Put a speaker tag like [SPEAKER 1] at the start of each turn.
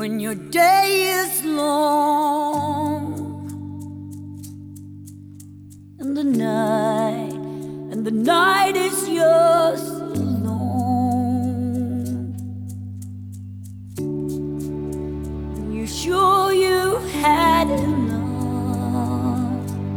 [SPEAKER 1] when your day is long and the night is young.